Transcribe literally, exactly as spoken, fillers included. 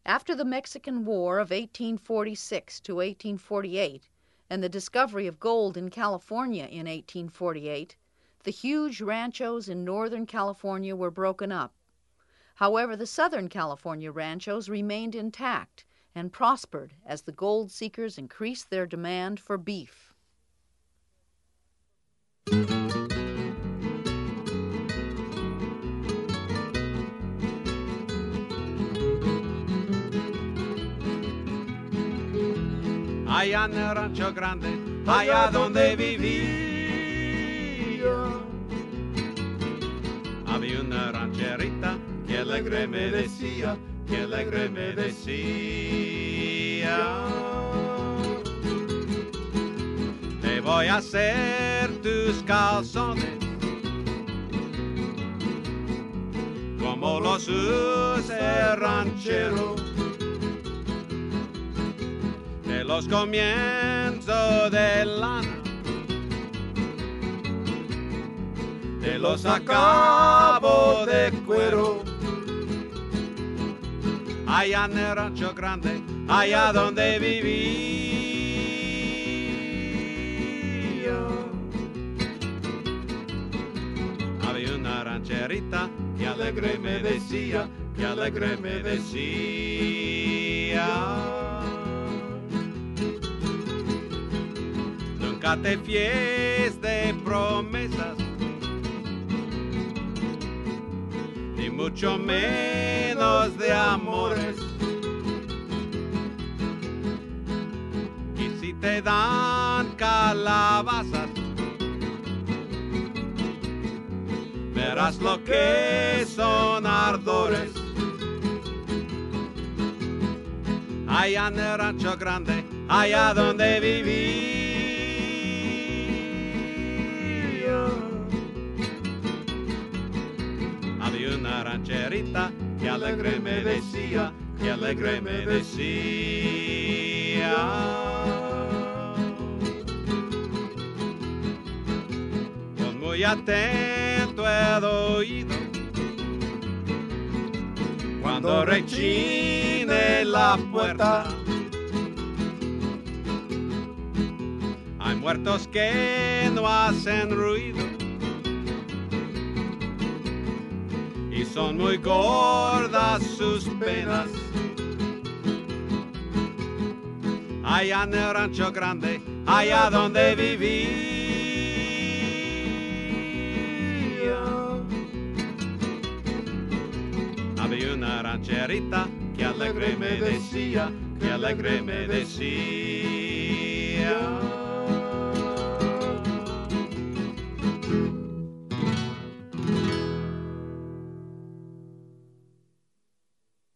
After the Mexican War of eighteen forty-six to eighteen forty-eight and the discovery of gold in California in eighteen forty-eight, the huge ranchos in Northern California were broken up. However, the Southern California ranchos remained intact and prospered as the gold seekers increased their demand for beef. Allá en el Rancho Grande, allá donde vivía, había una rancherita que alegre me decía, que alegre me decía: te voy a hacer tus calzones como los usa el ranchero de los comienzos de lana, te los acabo de cuero. Allá en el Rancho Grande, allá donde vivía, había una rancherita que alegre me decía, que alegre me decía: nunca te fíes de promesas, ni mucho menos de amores. Y si te dan calabazas, verás lo que son ardores. Allá en el Rancho Grande, allá donde viví, había una rancherita que alegre me decía, que alegre me decía: pon muy atento el oído cuando rechine la puerta. Hay muertos que no hacen ruido y son muy gordas sus penas. Allá en el Rancho Grande, allá donde vivía, había una rancherita que alegre me decía, que alegre me decía: